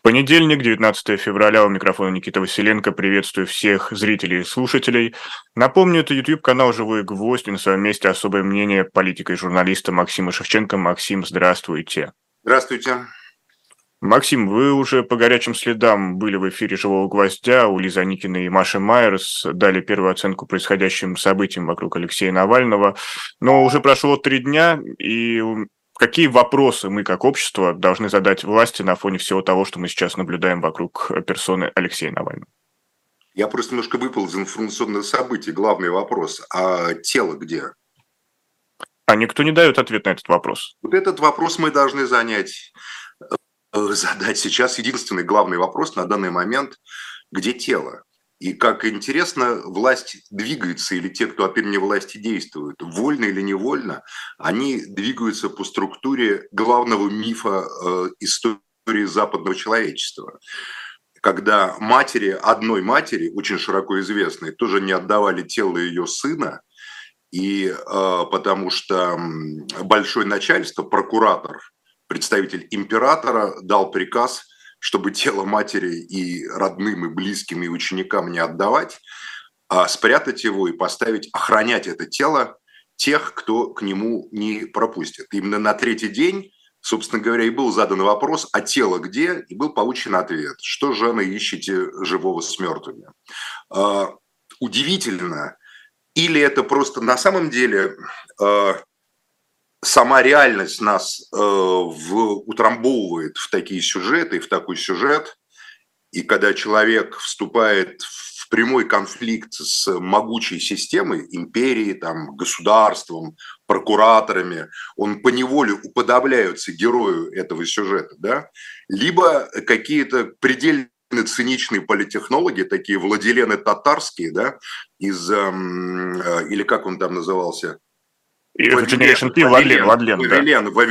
Понедельник, 19 февраля, у микрофона Никита Василенко. Приветствую всех зрителей и слушателей. Напомню, это YouTube-канал «Живой гвоздь» и на своем месте особое мнение политика и журналиста Максима Шевченко. Максим, здравствуйте. Здравствуйте. Максим, вы уже по горячим следам были в эфире «Живого гвоздя». У Лизы Аникиной и Маши Майерс дали первую оценку происходящим событиям вокруг Алексея Навального. Но уже прошло 3 дня, и какие вопросы мы, как общество, должны задать власти на фоне всего того, что мы сейчас наблюдаем вокруг персоны Алексея Навального? Я просто немножко выпал из информационных событий. Главный вопрос: а тело где? А никто не дает ответ на этот вопрос. Вот этот вопрос мы должны задать сейчас. Единственный главный вопрос на данный момент: где тело? И как интересно, власть двигается, или те, кто от имени власти действуют, вольно или невольно, они двигаются по структуре главного мифа истории западного человечества. Когда одной матери, очень широко известной, тоже не отдавали тело ее сына, и потому что большое начальство, прокуратор, представитель императора дал приказ, чтобы тело матери и родным, и близким, и ученикам не отдавать, а спрятать его и поставить, охранять это тело тех, кто к нему не пропустит. Именно на третий день, собственно говоря, и был задан вопрос: а тело где? И был получен ответ: что же вы ищете живого с мертвыми? Удивительно. Или это просто на самом деле сама реальность нас утрамбовывает в такие сюжеты, в такой сюжет, и когда человек вступает в прямой конфликт с могучей системой, империей, там, государством, прокураторами, он поневоле уподобляется герою этого сюжета, да? Либо какие-то предельно циничные политтехнологи, такие Владилены татарские, да, или как он там назывался? Generation P, Владлен, да.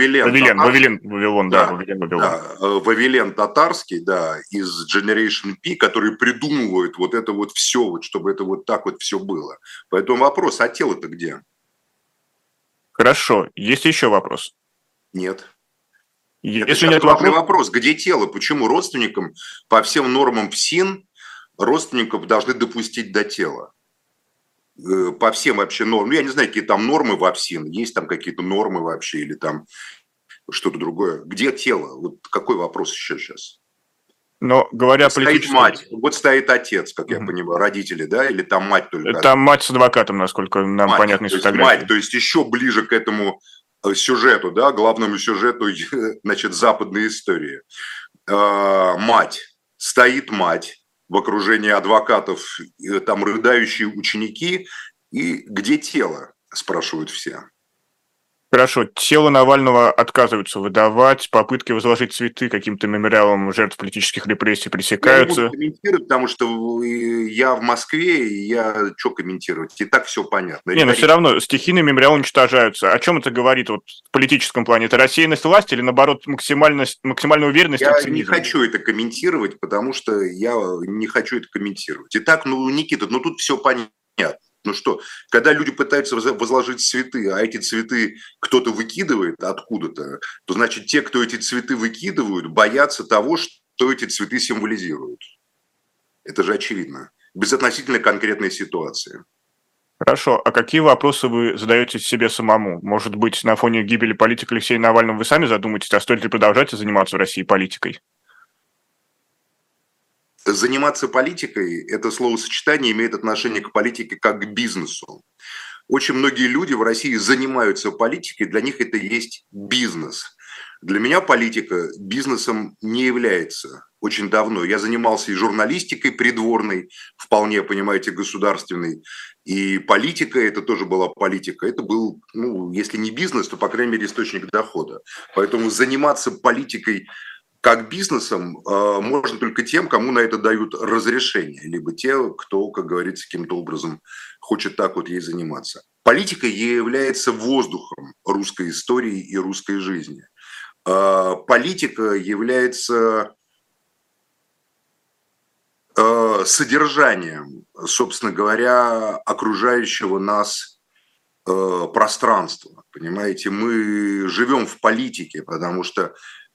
Вавилен татарский, да, из Generation P, который придумывает вот это вот все, вот, чтобы это вот так вот все было. Поэтому вопрос: а тело-то где? Хорошо. Есть еще вопрос? Нет. Если нет вопрос, где тело? Почему родственникам по всем нормам ФСИН родственников должны допустить до тела? По всем вообще нормам. Я не знаю, какие там нормы во ФСИН. Есть там какие-то нормы вообще или там что-то другое. Где тело? Вот какой вопрос еще сейчас? Но говоря политически... Стоит мать, вот стоит отец, как я понимаю, родители, да, или там мать только? Там мать с адвокатом, насколько нам понятно из фотографии. Мать, то есть еще ближе к этому сюжету, да, главному сюжету, значит, западной истории. Мать, стоит мать в окружении адвокатов, там рыдающие ученики, и где тело, спрашивают все. Хорошо, тело Навального отказываются выдавать, попытки возложить цветы каким-то мемориалам жертв политических репрессий пресекаются. Я не буду комментировать, потому что я в Москве, и я что комментировать? И так все понятно. Не, но все равно стихийные мемориалы уничтожаются. О чем это говорит вот в политическом плане? Это рассеянность власти или, наоборот, максимальная уверенность и цинизм? Я не хочу это комментировать, потому что я не хочу это комментировать. Итак, Никита, тут все понятно. Ну что, когда люди пытаются возложить цветы, а эти цветы кто-то выкидывает откуда-то, то значит те, кто эти цветы выкидывают, боятся того, что эти цветы символизируют. Это же очевидно. Безотносительно конкретной ситуации. Хорошо. А какие вопросы вы задаете себе самому? Может быть, на фоне гибели политика Алексея Навального вы сами задумаетесь, а стоит ли продолжать заниматься в России политикой? Заниматься политикой – это словосочетание имеет отношение к политике как к бизнесу. Очень многие люди в России занимаются политикой, для них это есть бизнес. Для меня политика бизнесом не является очень давно. Я занимался и журналистикой придворной, вполне, понимаете, государственной, и политика – это тоже была политика. Это был, если не бизнес, то, по крайней мере, источник дохода. Поэтому заниматься политикой как бизнесом можно только тем, кому на это дают разрешение, либо те, кто, как говорится, каким-то образом хочет так вот ей заниматься. Политика является воздухом русской истории и русской жизни. Политика является содержанием, собственно говоря, окружающего нас пространства. Понимаете, мы живем в политике, потому что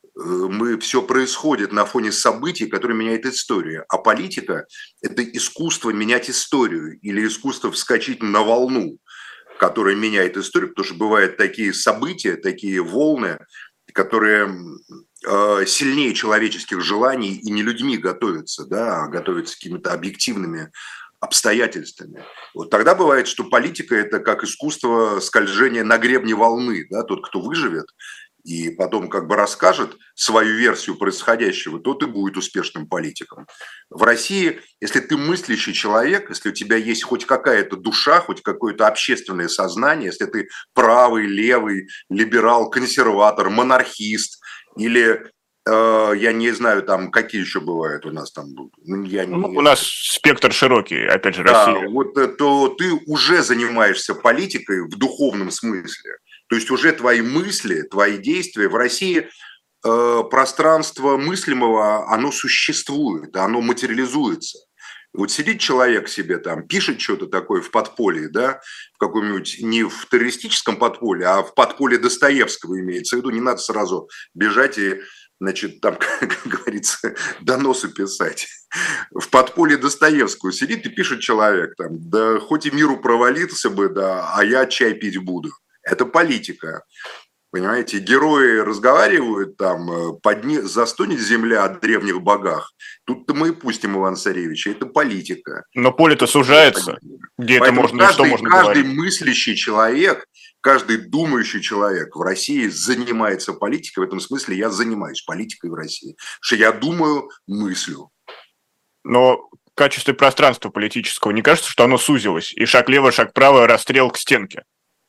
все происходит на фоне событий, которые меняют историю. А политика – это искусство менять историю или искусство вскочить на волну, которая меняет историю, потому что бывают такие события, такие волны, которые сильнее человеческих желаний и не людьми готовятся, да, а готовятся какими-то объективными обстоятельствами. Вот тогда бывает, что политика – это как искусство скольжения на гребне волны. Да? Тот, кто выживет и потом как бы расскажет свою версию происходящего, тот и будет успешным политиком. В России, если ты мыслящий человек, если у тебя есть хоть какая-то душа, хоть какое-то общественное сознание, если ты правый, левый, либерал, консерватор, монархист или я не знаю, там какие еще бывают у нас там. У нас спектр широкий, опять же, да, Россия. вот то ты уже занимаешься политикой в духовном смысле. То есть уже твои мысли, твои действия в России пространство мыслимого, оно существует, оно материализуется. Вот сидит человек себе там, пишет что-то такое в подполье, да, в каком-нибудь, не в террористическом подполье, а в подполье Достоевского имеется в виду, не надо сразу бежать и, значит, там, как говорится, доносы писать. В подполье Достоевского сидит и пишет человек, там, да хоть и миру провалился бы, да, а я чай пить буду. Это политика. Понимаете, герои разговаривают там, застонет земля от древних богах. Тут-то мы и пустим Ивана Царевича. Это политика. Но поле-то сужается, где это можно и что можно каждый говорить. мыслящий человек, каждый думающий человек в России занимается политикой. В этом смысле я занимаюсь политикой в России. Потому что я думаю, мыслю. Но в качестве пространства политического не кажется, что оно сузилось? И шаг лево, шаг право, расстрел к стенке.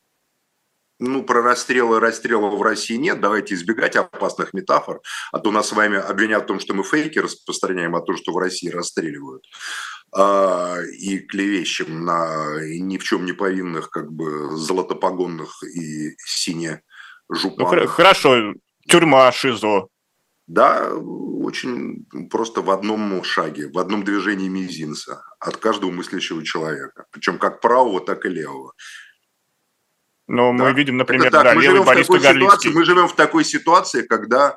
Ну, про расстрелы в России нет. Давайте избегать опасных метафор. А то нас с вами обвинят в том, что мы фейки распространяем, а то, что в России расстреливают. И клевещем на ни в чем не повинных, как бы, золотопогонных и сине-жупанных. Ну, хорошо, тюрьма, ШИЗО. Да, очень просто в одном шаге, в одном движении мизинца от каждого мыслящего человека. Причем как правого, так и левого. Но да? мы видим, например, так, да, левый Борис Кагарлицкий. Мы живем в такой ситуации, когда,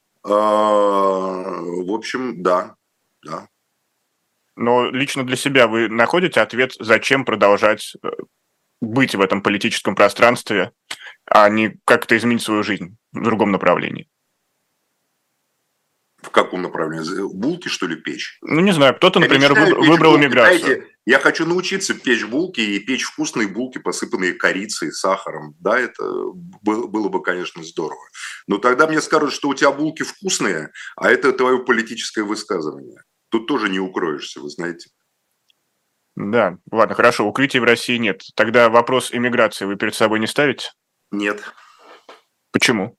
в общем, да. Но лично для себя вы находите ответ, зачем продолжать быть в этом политическом пространстве, а не как-то изменить свою жизнь в другом направлении? В каком направлении? Булки, что ли, печь? Ну, не знаю, кто-то, например, выбрал эмиграцию. Знаете, я хочу научиться печь булки и печь вкусные булки, посыпанные корицей, сахаром. Да, это было бы, конечно, здорово. Но тогда мне скажут, что у тебя булки вкусные, а это твое политическое высказывание. Тут тоже не укроешься, вы знаете. Да, ладно, хорошо, укрытий в России нет. Тогда вопрос эмиграции вы перед собой не ставите? Нет. Почему?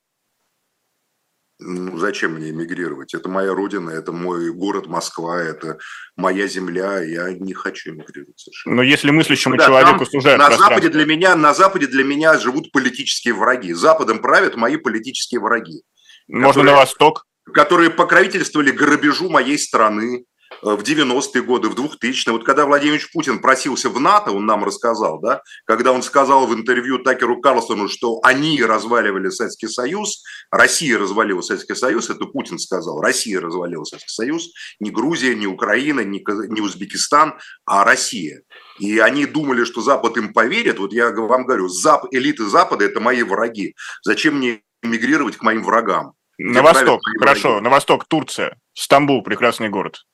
Ну, зачем мне эмигрировать? Это моя родина, это мой город Москва, это моя земля, я не хочу эмигрировать совершенно. Но если мыслящему человеку сужают пространство... На Западе для меня живут политические враги. Западом правят мои политические враги. Можно на восток? Которые покровительствовали грабежу моей страны в 90-е годы, в 2000-е. Вот когда Владимир Путин просился в НАТО, он нам рассказал, да, когда он сказал в интервью Такеру Карлсону, что они разваливали Советский Союз, Россия развалила Советский Союз, это Путин сказал, Россия развалила Советский Союз, не Грузия, не Украина, не Узбекистан, а Россия. И они думали, что Запад им поверит. Вот я вам говорю, элиты Запада – это мои враги. Зачем мне эмигрировать к моим врагам? На восток, хорошо, на восток, Турция, Стамбул, прекрасный город.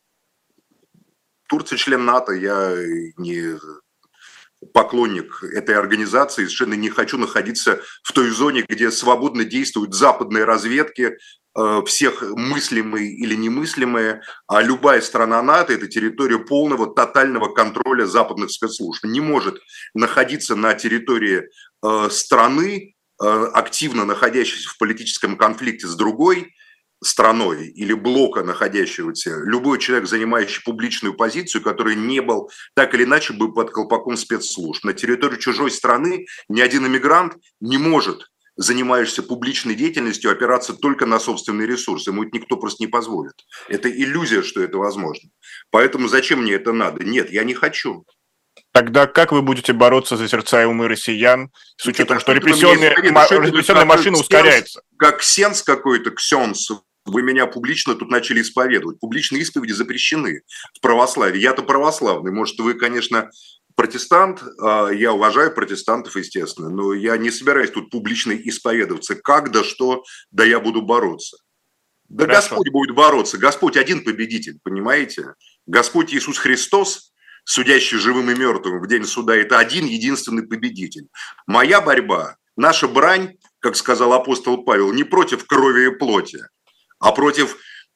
Турция член НАТО, я не поклонник этой организации, совершенно не хочу находиться в той зоне, где свободно действуют западные разведки, всех мыслимые или немыслимые, а любая страна НАТО – это территория полного, тотального контроля западных спецслужб. Не может находиться на территории страны, активно находящейся в политическом конфликте с другой страной или блока находящегося, любой человек, занимающий публичную позицию, который не был так или иначе бы под колпаком спецслужб. На территории чужой страны ни один иммигрант не может, занимаешься публичной деятельностью, опираться только на собственные ресурсы. Ему это никто просто не позволит. Это иллюзия, что это возможно. Поэтому зачем мне это надо? Нет, я не хочу. Тогда как вы будете бороться за сердца и умы россиян, с учетом, что репрессионная машина ускоряется? Как ксенс какой-то, ксенс, вы меня публично тут начали исповедовать. Публичные исповеди запрещены в православии. Я-то православный. Может, вы, конечно, протестант, я уважаю протестантов, естественно, но я не собираюсь тут публично исповедоваться. Как, да что, да я буду бороться. Да хорошо. Господь будет бороться. Господь один победитель, понимаете? Господь Иисус Христос, судящий живым и мертвым в день суда, это один единственный победитель. Моя борьба, наша брань, как сказал апостол Павел, не против крови и плоти, а против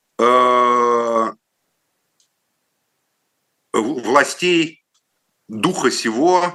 властей духа сего,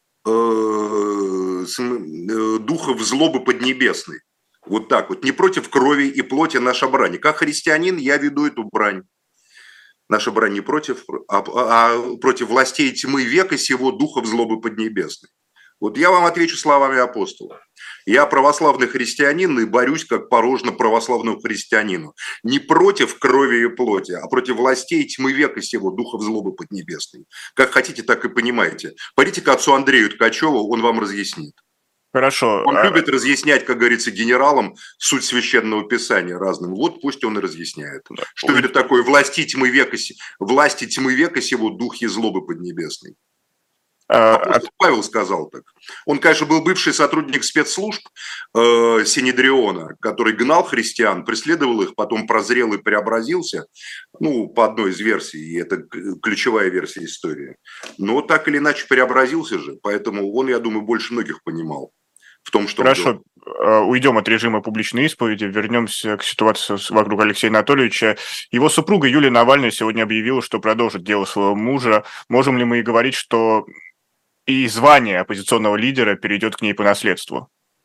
духов злобы поднебесной. Вот так вот. Не против крови и плоти наша брань. Как христианин я веду эту брань. Наша брань не против, а против властей тьмы века сего, духов злобы поднебесной. Вот я вам отвечу словами апостола. Я православный христианин и борюсь как положено православному христианину. Не против крови и плоти, а против властей тьмы века сего, духов злобы поднебесной. Как хотите, так и понимаете. Пойдите к отцу Андрею Ткачеву, он вам разъяснит. Хорошо. Он любит разъяснять, как говорится, генералам суть священного писания разным. Вот пусть он и разъясняет. Да. Что это такое власти тьмы века сего, духи злобы поднебесной. Павел сказал так. Он, конечно, был бывший сотрудник спецслужб Синедриона, который гнал христиан, преследовал их, потом прозрел и преобразился. Ну, по одной из версий, и это ключевая версия истории. Но так или иначе преобразился же, поэтому он, я думаю, больше многих понимал в том, что... Хорошо, уйдем от режима публичной исповеди, вернемся к ситуации вокруг Алексея Анатольевича. Его супруга Юлия Навальная сегодня объявила, что продолжит дело своего мужа. Можем ли мы и говорить, что и звание оппозиционного лидера перейдет к ней по наследству?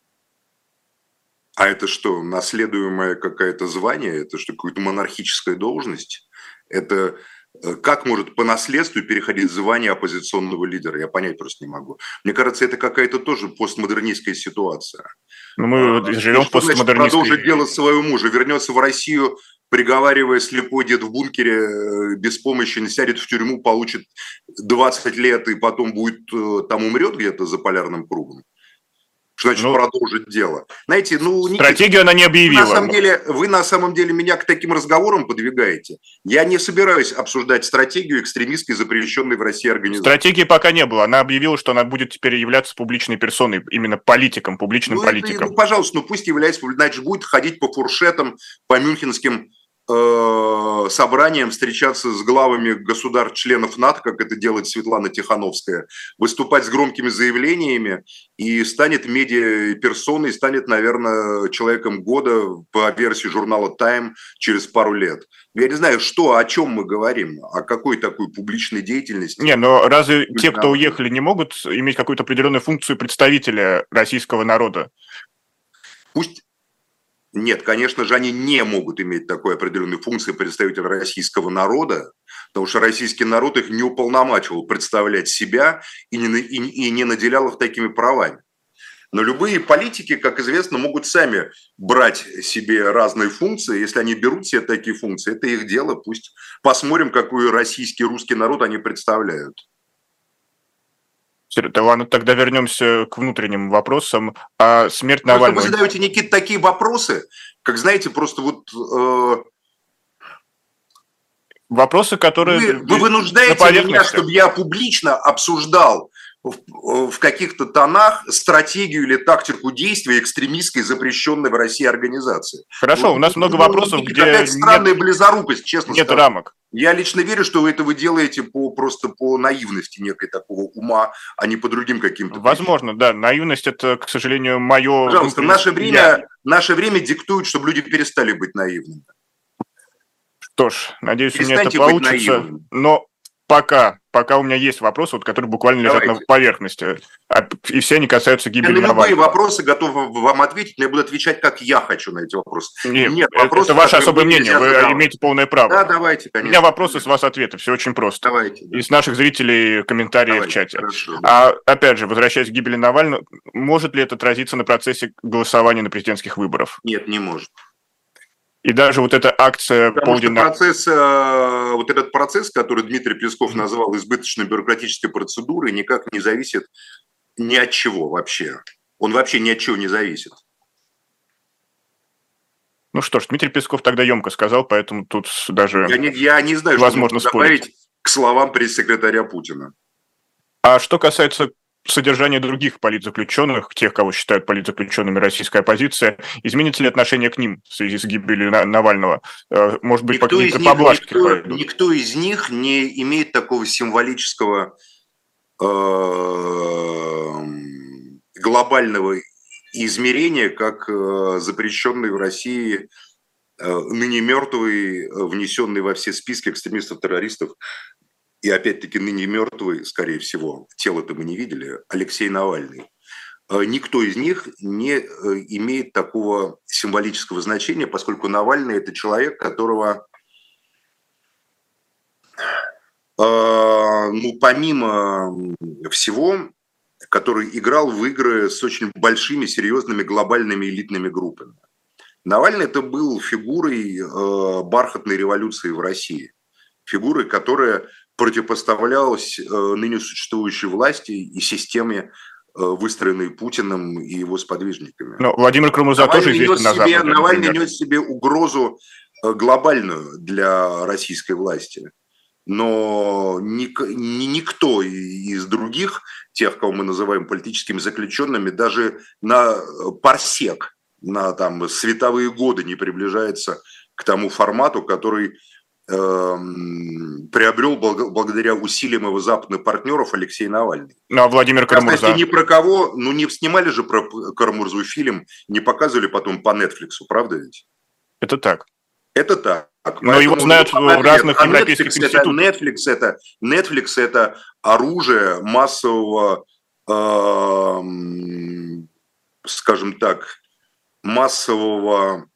А это что, наследуемое какое-то звание? Это что, какая-то монархическая должность? Это как может по наследству переходить звание оппозиционного лидера? Я понять просто не могу. Мне кажется, это какая-то тоже постмодернистская ситуация. Но мы живем в постмодернистской... Продолжит делать своего мужа, вернется в Россию, приговаривая слепой дед в бункере, беспомощен, сядет в тюрьму, получит 20 лет и потом будет, там умрет где-то за полярным кругом. Что значит продолжить дело? Знаете, стратегию она не объявила. Вы на самом деле меня к таким разговорам подвигаете. Я не собираюсь обсуждать стратегию экстремистской, запрещенной в России организации. Стратегии пока не было. Она объявила, что она будет теперь являться публичной персоной, именно политиком, публичным политиком. Пожалуйста, пусть является, значит, будет ходить по фуршетам, по мюнхенским собранием, встречаться с главами государств-членов НАТО, как это делает Светлана Тихановская, выступать с громкими заявлениями и станет медиаперсоной, станет, наверное, человеком года по версии журнала Time через пару лет. Я не знаю, о чем мы говорим, о какой такой публичной деятельности. Не, но разве те, кто уехали, не могут иметь какую-то определенную функцию представителя российского народа? Пусть... Нет, конечно же, они не могут иметь такой определенной функции представителя российского народа, потому что российский народ их не уполномачивал представлять себя и не наделял их такими правами. Но любые политики, как известно, могут сами брать себе разные функции. Если они берут себе такие функции, это их дело. Пусть посмотрим, какой русский народ они представляют. Ладно, тогда вернемся к внутренним вопросам. А смерть Навального... Вы задаете, Никита, такие вопросы, как, знаете, просто вопросы, которые... Вы вынуждаете меня, чтобы я публично обсуждал в каких-то тонах стратегию или тактику действия экстремистской, запрещенной в России организации. Хорошо, у нас много вопросов, где какая-то странная близорукость, честно нет скажу. Рамок. Я лично верю, что вы это делаете просто по наивности некой такого ума, а не по другим каким-то... Возможно, да. Наивность – это, к сожалению, мое... Пожалуйста, наше время диктует, чтобы люди перестали быть наивными. Что ж, надеюсь, у меня это получится. Но пока у меня есть вопросы, которые буквально лежат на поверхности. И все они касаются гибели Навального. На любые вопросы готов вам ответить, но я буду отвечать, как я хочу на эти вопросы. Нет, это ваше особое мнение, вы имеете полное право. Да, давайте, конечно. У меня вопросы, с вас ответы, все очень просто. Давайте. И с наших зрителей комментарии в чате. Хорошо, да. Опять же, возвращаясь к гибели Навального, может ли это отразиться на процессе голосования на президентских выборах? Нет, не может. И даже вот эта акция Потому что вот этот процесс, который Дмитрий Песков назвал избыточной бюрократической процедурой, никак не зависит ни от чего вообще. Он вообще ни от чего не зависит. Ну что ж, Дмитрий Песков тогда емко сказал, поэтому тут даже Я не знаю, что можно добавить к словам пресс-секретаря Путина. А что касается содержания других политзаключенных, тех, кого считают политзаключенными российская оппозиция, изменится ли отношение к ним в связи с гибелью Навального? Может быть, какие-то поблажки пойдут? Никто из них не имеет такого символического глобального измерения, как запрещенный в России ныне мертвый, внесенный во все списки экстремистов-террористов, и опять-таки ныне мертвый, скорее всего, тело-то мы не видели, Алексей Навальный. Никто из них не имеет такого символического значения, поскольку Навальный – это человек, которого, помимо всего, который играл в игры с очень большими, серьезными, глобальными элитными группами. Навальный это был фигурой бархатной революции в России. Фигурой, которая противопоставлялась ныне существующей власти и системе, выстроенной Путиным и его сподвижниками. Но Владимир Карамурза тоже известен на Западе. Навальный нес в себе угрозу глобальную для российской власти. Но никто из других, тех, кого мы называем политическими заключенными, даже на парсек, на там, световые годы не приближается к тому формату, который приобрел благодаря усилиям его западных партнеров Алексей Навальный. Ну, а Владимир Карамурза? Кстати, ни про кого, не снимали же про Карамурзу фильм, не показывали потом по Netflix, правда ведь? Это так. Это так. Но его знают в разных европейских институтах. Netflix это оружие массового, скажем так, массового,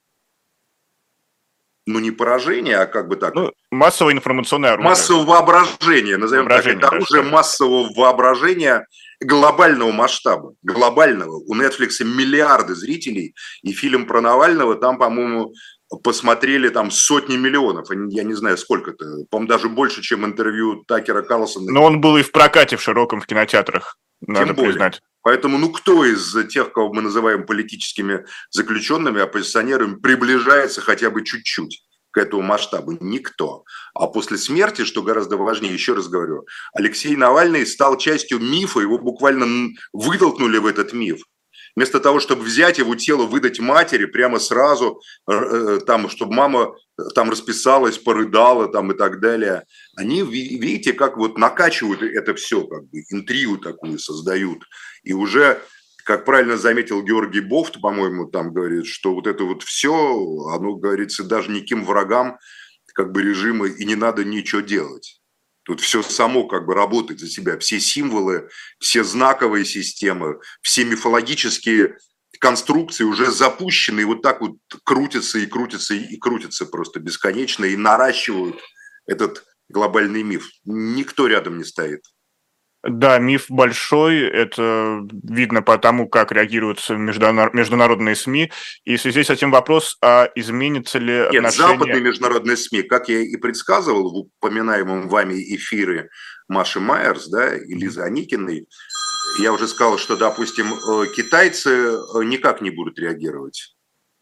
не поражения, а как бы так. Массовое информационное оружие. Массового воображения, назовем так. Это оружие массового воображения глобального масштаба. Глобального. У Netflix миллиарды зрителей, и фильм про Навального там, по-моему, посмотрели там сотни миллионов. Я не знаю, сколько-то. По-моему, даже больше, чем интервью Такера Карлсона. Но он был и в прокате в широком в кинотеатрах, надо признать. Поэтому, кто из тех, кого мы называем политическими заключенными, оппозиционерами, приближается хотя бы чуть-чуть к этому масштабу? Никто. А после смерти, что гораздо важнее, еще раз говорю, Алексей Навальный стал частью мифа, его буквально вытолкнули в этот миф. Вместо того, чтобы взять его тело, выдать матери прямо сразу, там, чтобы мама там расписалась, порыдала там, и так далее. Они, видите, как вот накачивают это все, как бы интригу такую создают. И уже, как правильно заметил Георгий Бофт, по-моему, там говорит, что вот это вот все, оно, говорится, даже никаким врагам как бы режима и не надо ничего делать. Тут все само как бы работает за себя. Все символы, все знаковые системы, все мифологические конструкции уже запущены и вот так вот крутятся и крутятся и крутятся просто бесконечно и наращивают этот глобальный миф. Никто рядом не стоит. Да, миф большой, это видно по тому, как реагируют международные СМИ. И в связи с этим вопрос, а изменится ли отношение... Нет, западные международные СМИ, как я и предсказывал в упоминаемом вами эфире Маши Майерс, да, и Лизы Аникиной, я уже сказал, что, допустим, китайцы никак не будут реагировать.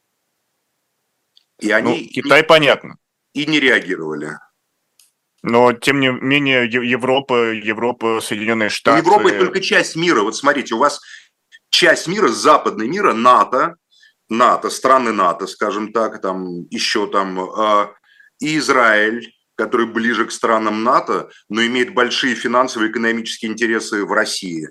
И они Китай понятно. И не реагировали. Но, тем не менее, Европа, Соединенные Штаты... Европа – это только часть мира. Вот смотрите, у вас часть мира, западный мир, НАТО, страны НАТО, скажем так, там еще там, и Израиль, который ближе к странам НАТО, но имеет большие финансовые и экономические интересы в России.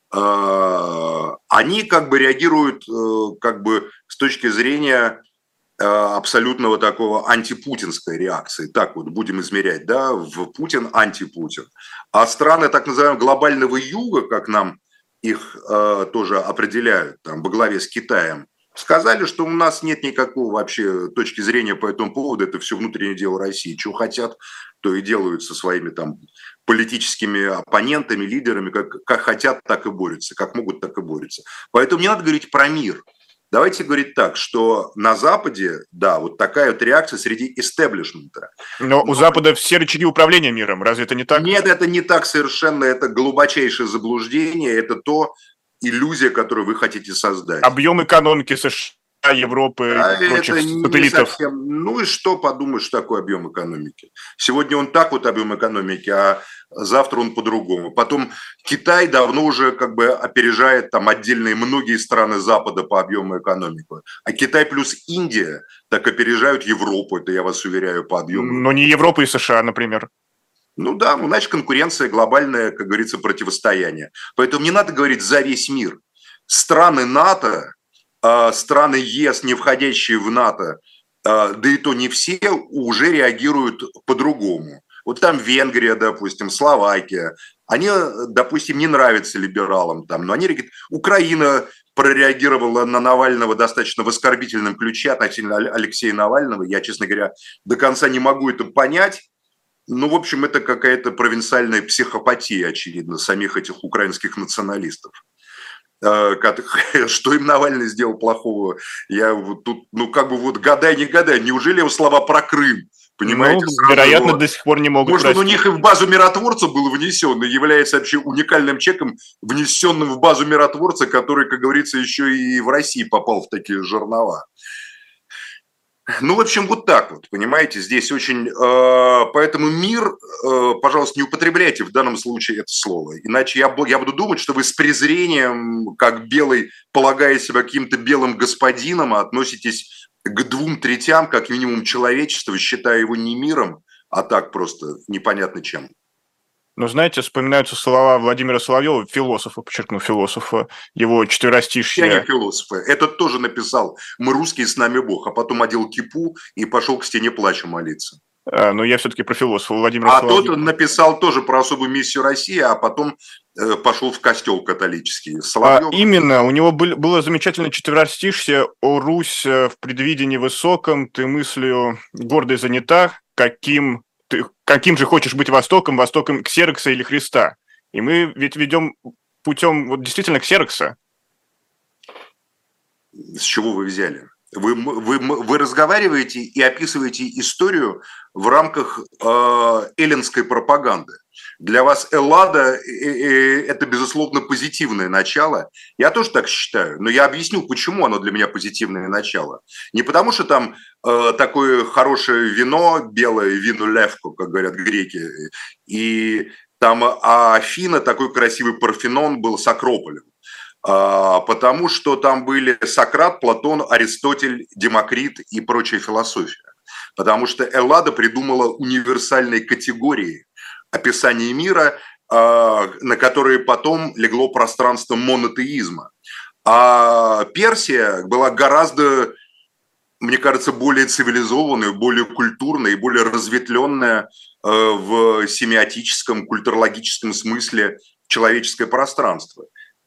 Они как бы реагируют как бы с точки зрения абсолютного такого антипутинской реакции. Так вот будем измерять, да, в Путин, антипутин. А страны так называемого глобального юга, как нам их тоже определяют, там, во главе с Китаем, сказали, что у нас нет никакого вообще точки зрения по этому поводу, это все внутреннее дело России. Чего хотят, то и делают со своими там политическими оппонентами, лидерами, как хотят, так и борются, как могут, так и борются. Поэтому не надо говорить про мир. Давайте говорить так, что на Западе, да, вот такая вот реакция среди истеблишмента. Но у Запада все рычаги управления миром, разве это не так? Нет, это не так совершенно, это глубочайшее заблуждение, это то иллюзия, которую вы хотите создать. Объем экономики США, Европы и прочих это не сателлитов. совсем. Ну и что подумаешь, что такое объем экономики? Сегодня он так вот объем экономики, а завтра он по-другому. Потом Китай давно уже как бы опережает там отдельные многие страны Запада по объему экономики. А Китай плюс Индия так опережают Европу, это я вас уверяю, по объему. Но не Европа и США, например. Ну да, ну значит конкуренция, глобальное, как говорится, противостояние. Поэтому не надо говорить за весь мир. Страны НАТО, страны ЕС, не входящие в НАТО, да и то не все, уже реагируют по-другому. Вот там Венгрия, допустим, Словакия, они, допустим, не нравятся либералам там, но они говорят, Украина прореагировала на Навального достаточно в оскорбительном ключе относительно Алексея Навального. Я, честно говоря, до конца не могу это понять. Ну, в общем, это какая-то провинциальная психопатия, очевидно, самих этих украинских националистов. Что им Навальный сделал плохого? Я вот тут, ну, как бы вот гадай, не гадай. Неужели его слова про Крым? Понимаете? Ну, вероятно, до сих пор не могут. Может, он у них и в базу миротворцев был внесен, и является вообще уникальным человеком, внесенным в базу миротворца, который, как говорится, еще и в России попал в такие жернова. Ну, в общем, вот так вот, понимаете, здесь очень... Поэтому мир, пожалуйста, не употребляйте в данном случае это слово. Иначе я буду думать, что вы с презрением, как белый, полагая себя каким-то белым господином, относитесь к 2/3, как минимум, человечества, считая его не миром, а так просто непонятно чем. Но, знаете, вспоминаются слова Владимира Соловьева, философа, подчеркну, философа, его четверостишье. Я не философ. Этот тоже написал «Мы русские, с нами Бог», а потом одел кипу и пошел к стене плача молиться. Но я все-таки про философа Владимира Соловьева. Тот написал тоже про особую миссию России, а потом пошел в костел католический. Именно, у него было замечательное четверостишье «О Русь в предвидении высоком, ты мыслью гордой занята, каким же хочешь быть Востоком Ксерокса или Христа?» И мы ведь ведем путем вот действительно Ксерокса. С чего вы взяли? Вы разговариваете и описываете историю в рамках эллинской пропаганды. Для вас Эллада – это, безусловно, позитивное начало. Я тоже так считаю, но я объясню, почему оно для меня позитивное начало. Не потому, что там такое хорошее вино, белое вино левко, как говорят греки, и там Афина, такой красивый Парфенон был с Акрополем. Потому что там были Сократ, Платон, Аристотель, Демокрит и прочая философия. Потому что Эллада придумала универсальные категории описания мира, на которые потом легло пространство монотеизма. А Персия была гораздо, мне кажется, более цивилизованная, более куркультурная и более разветвленная в семиотическом, культурологическом смысле человеческое пространство.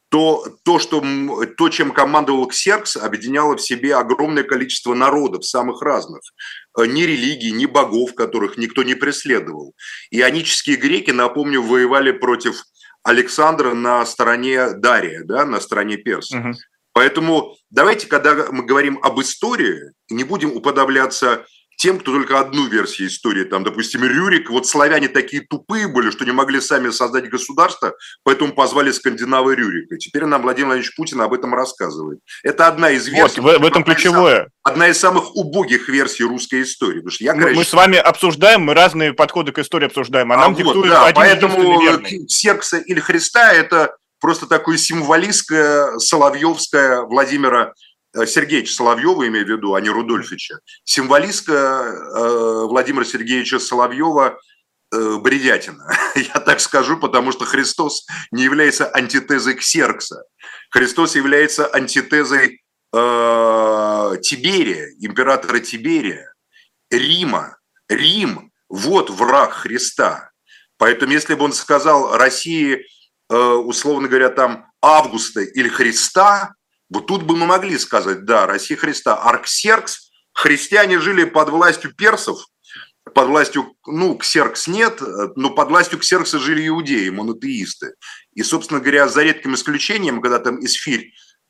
То, чем командовал Ксеркс, объединяло в себе огромное количество народов, самых разных. Ни религий, ни богов, которых никто не преследовал. Ионические греки, напомню, воевали против Александра на стороне Дария, да, на стороне персов. Угу. Поэтому давайте, когда мы говорим об истории, не будем уподобляться тем, кто только одну версию истории, там, допустим, Рюрик, вот славяне такие тупые были, что не могли сами создать государство, поэтому позвали скандинава Рюрика. Теперь нам Владимир Владимирович Путин об этом рассказывает. Это одна из версий. Вот, в этом ключевое. Одна из самых убогих версий русской истории. Потому что мы с вами обсуждаем, мы разные подходы к истории обсуждаем, а нам диктуют да, один поэтому верный. Ксеркса или Христа – это просто такое символистское, соловьевское Владимира Сергеевича Соловьева, имею в виду, а не Рудольфича. Символистка Владимира Сергеевича Соловьева бредятина. Я так скажу, потому что Христос не является антитезой Ксеркса. Христос является антитезой Тиберия, императора Тиберия, Рима. Рим – вот враг Христа. Поэтому если бы он сказал России, условно говоря, там Августа или Христа, вот тут бы мы могли сказать, да, Россия Христа. Арксеркс, христиане жили под властью персов, под властью, Ксеркс нет, но под властью Ксеркса жили иудеи, монотеисты. И, собственно говоря, за редким исключением, когда там Исфирь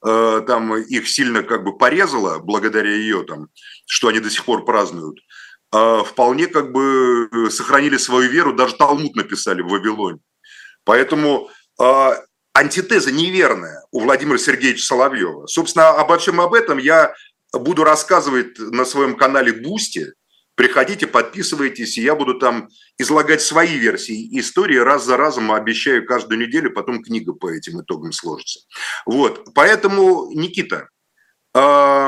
там их сильно как бы порезало благодаря ее, там, что они до сих пор празднуют, вполне как бы сохранили свою веру, даже Талмуд написали в Вавилоне. Поэтому антитеза неверная у Владимира Сергеевича Соловьева. Собственно, обо всем об этом я буду рассказывать на своем канале Бусти. Приходите, подписывайтесь, и я буду там излагать свои версии истории раз за разом, обещаю, каждую неделю, потом книга по этим итогам сложится. Вот, поэтому, Никита, что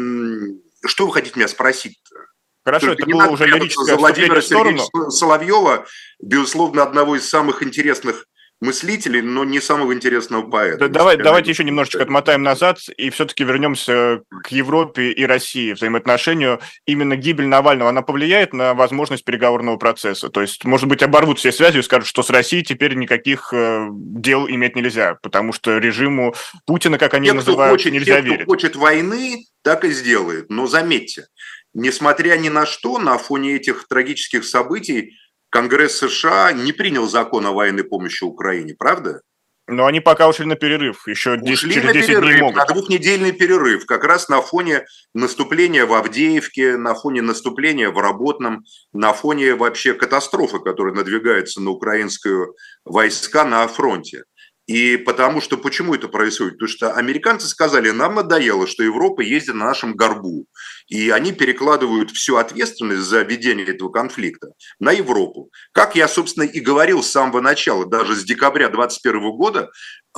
вы хотите меня спросить-то? Хорошо, Только это не было надо уже лирическое за Владимира вступление в сторону. Сергеевича Соловьева, безусловно, одного из самых интересных мыслителей, но не самого интересного поэта. Да, давайте еще немножечко отмотаем назад и все-таки вернемся к Европе и России, взаимоотношению. Именно гибель Навального, она повлияет на возможность переговорного процесса? То есть, может быть, оборвут все связи и скажут, что с Россией теперь никаких дел иметь нельзя, потому что режиму Путина, как они называют, нельзя верить. Кто хочет войны, так и сделает. Но заметьте, несмотря ни на что, на фоне этих трагических событий, Конгресс США не принял закон о военной помощи Украине, правда? Но они пока ушли на перерыв, еще через 10 дней могут. На двухнедельный перерыв, как раз на фоне наступления в Авдеевке, на фоне наступления в Работном, на фоне вообще катастрофы, которая надвигается на украинские войска на фронте. И потому что, почему это происходит? Потому что американцы сказали, нам надоело, что Европа ездит на нашем горбу. И они перекладывают всю ответственность за ведение этого конфликта на Европу. Как я, собственно, и говорил с самого начала, даже с декабря 2021 года,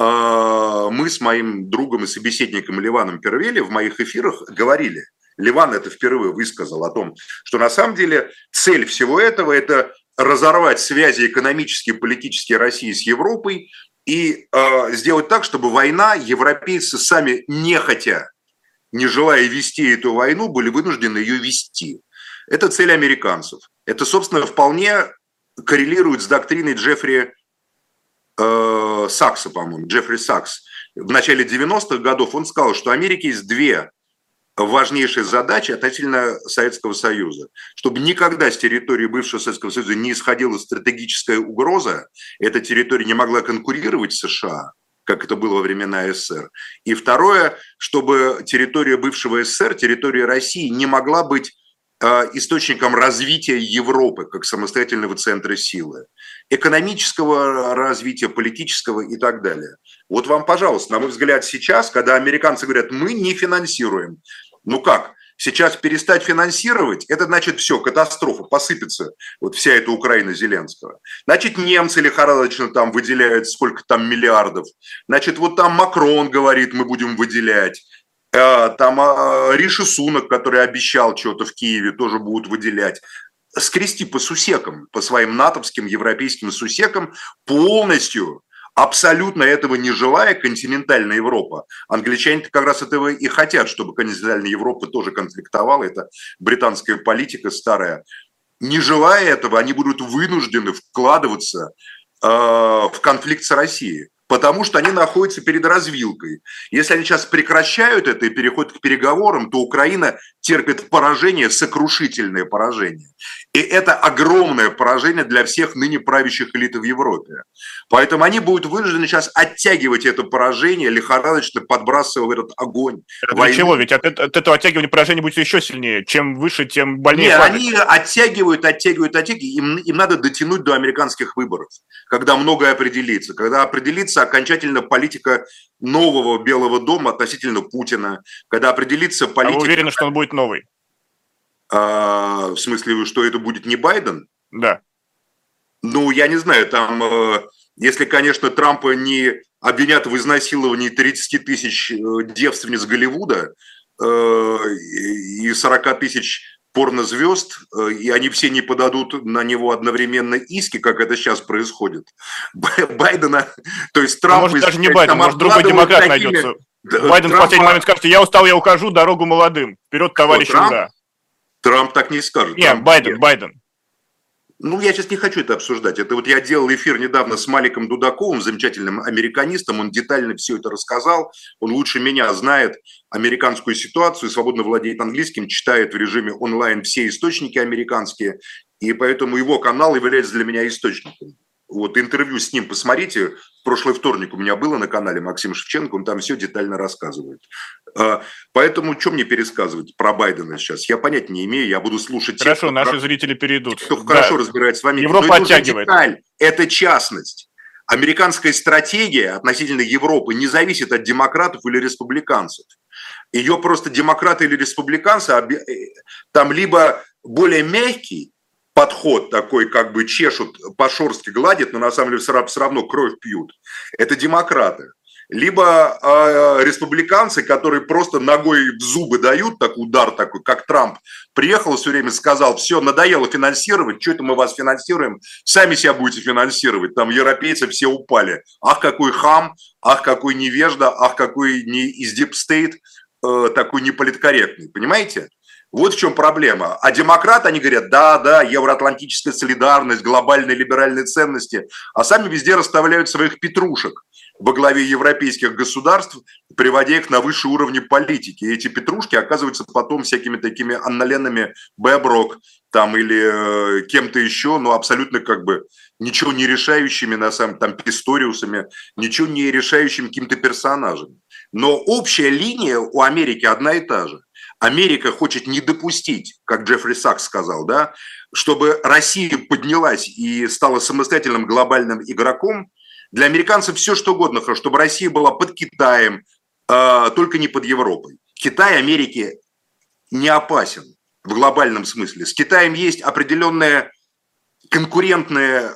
мы с моим другом и собеседником Ливаном Первели в моих эфирах говорили, Ливан это впервые высказал о том, что на самом деле цель всего этого – это разорвать связи экономические и политические России с Европой, и сделать так, чтобы война, европейцы сами нехотя, не желая вести эту войну, были вынуждены ее вести. Это цель американцев. Это, собственно, вполне коррелирует с доктриной Джеффри Сакса, по-моему, Джеффри Сакс. В начале 90-х годов он сказал, что у Америки есть две важнейшие задачи относительно Советского Союза. Чтобы никогда с территории бывшего Советского Союза не исходила стратегическая угроза, эта территория не могла конкурировать с США, как это было во времена СССР. И второе, чтобы территория бывшего СССР, территория России не могла быть источником развития Европы как самостоятельного центра силы, экономического развития, политического и так далее. Вот вам, пожалуйста, на мой взгляд, сейчас, когда американцы говорят, мы не финансируем, ну как, сейчас перестать финансировать, это значит все, катастрофа, посыпется вот вся эта Украина Зеленского. Значит, немцы лихорадочно там выделяют сколько там миллиардов, значит, вот там Макрон говорит, мы будем выделять. Там Риши Сунак, который обещал что-то в Киеве, тоже будут выделять. Скрести по сусекам, по своим натовским, европейским сусекам, полностью, абсолютно этого не желая, континентальная Европа. Англичане как раз этого и хотят, чтобы континентальная Европа тоже конфликтовала. Это британская политика старая. Не желая этого, они будут вынуждены вкладываться в конфликт с Россией. Потому что они находятся перед развилкой. Если они сейчас прекращают это и переходят к переговорам, то Украина терпит поражение, сокрушительное поражение. И это огромное поражение для всех ныне правящих элит в Европе. Поэтому они будут вынуждены сейчас оттягивать это поражение, лихорадочно подбрасывая в этот огонь. Для чего? Ведь от этого оттягивания поражения будет еще сильнее. Чем выше, тем больнее. Нет, они оттягивают. Им надо дотянуть до американских выборов, когда многое определится. Когда определится окончательно политика нового Белого дома относительно Путина, когда определится политика... А вы уверены, что он будет новый? В смысле, что это будет не Байден? Да. Ну, я не знаю, там, если, конечно, Трампа не обвинят в изнасиловании 30 тысяч девственниц Голливуда и 40 тысяч порнозвезд, и они все не подадут на него одновременно иски, как это сейчас происходит. Байдена, то есть Трамп... Может, даже не Байден, может, другой демократ найдется. Байден в последний момент скажет, я устал, я ухожу, дорогу молодым. Вперед, товарищи, да. Трамп так не скажет. Нет, Байден. Ну, я сейчас не хочу это обсуждать. Это вот я делал эфир недавно с Маликом Дудаковым, замечательным американистом. Он детально все это рассказал. Он лучше меня знает американскую ситуацию, свободно владеет английским, читает в режиме онлайн все источники американские. И поэтому его канал является для меня источником. Вот интервью с ним посмотрите. В прошлый вторник у меня было на канале Максим Шевченко, он там все детально рассказывает. Поэтому что мне пересказывать про Байдена сейчас? Я понятия не имею, я буду слушать тех, Хорошо, наши зрители перейдут. кто хорошо разбирается с вами. Европа оттягивает. Это частность. Американская стратегия относительно Европы не зависит от демократов или республиканцев. Ее просто демократы или республиканцы, там либо более мягкий подход такой, как бы чешут, по-шорски гладят, но на самом деле все равно кровь пьют. Это демократы. Либо республиканцы, которые просто ногой в зубы дают такой удар, такой, как Трамп приехал все время, сказал, все, надоело финансировать, что это мы вас финансируем, сами себя будете финансировать, там европейцы все упали. Ах, какой хам, ах, какой невежда, ах, какой не из Deep State, такой неполиткорректный, понимаете? Вот в чем проблема. А демократы, они говорят, да, евроатлантическая солидарность, глобальные либеральные ценности, а сами везде расставляют своих петрушек во главе европейских государств, приводя их на высшие уровни политики. И эти петрушки оказываются потом всякими такими Анна-Ленами Бэброк там, или кем-то еще, но абсолютно как бы ничего не решающими, на самом там, Писториусами, ничего не решающими каким-то персонажами. Но общая линия у Америки одна и та же. Америка хочет не допустить, как Джеффри Сакс сказал, да, чтобы Россия поднялась и стала самостоятельным глобальным игроком. Для американцев все что угодно, чтобы Россия была под Китаем, только не под Европой. Китай Америке не опасен в глобальном смысле. С Китаем есть определенная конкурентная,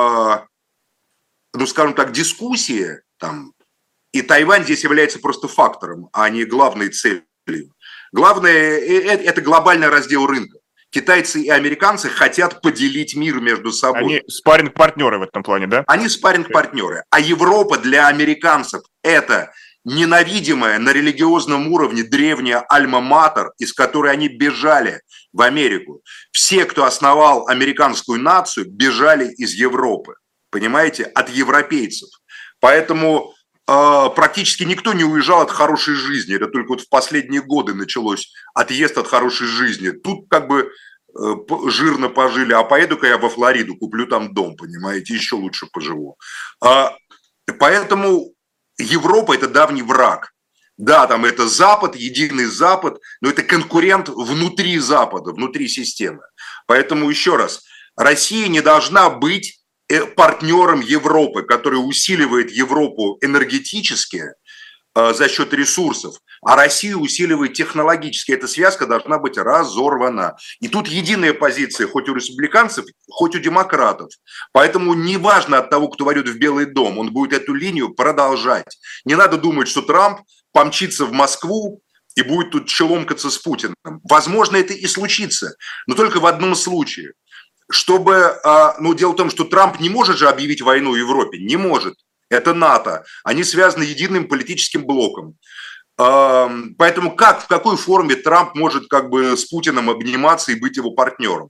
ну скажем так, дискуссия, там, и Тайвань здесь является просто фактором, а не главной целью. Главное – это глобальный раздел рынка. Китайцы и американцы хотят поделить мир между собой. Они спарринг-партнеры в этом плане, да? Они спарринг-партнеры. А Европа для американцев – это ненавидимая на религиозном уровне древняя альма-матер, из которой они бежали в Америку. Все, кто основал американскую нацию, бежали из Европы. Понимаете? От европейцев. Поэтому практически никто не уезжал от хорошей жизни. Это только вот в последние годы началось отъезд от хорошей жизни. Тут как бы жирно пожили, а поеду-ка я во Флориду, куплю там дом, понимаете, еще лучше поживу. Поэтому Европа – это давний враг. Да, там это Запад, единый Запад, но это конкурент внутри Запада, внутри системы. Поэтому еще раз, Россия не должна быть партнером Европы, который усиливает Европу энергетически за счет ресурсов, а Россию усиливает технологически. Эта связка должна быть разорвана. И тут единая позиция хоть у республиканцев, хоть у демократов. Поэтому неважно от того, кто войдет в Белый дом, он будет эту линию продолжать. Не надо думать, что Трамп помчится в Москву и будет тут челомкаться с Путиным. Возможно, это и случится, но только в одном случае. Чтобы, ну, дело в том, что Трамп не может же объявить войну Европе, не может. Это НАТО. Они связаны единым политическим блоком. Поэтому в какой форме Трамп может как бы с Путиным обниматься и быть его партнером?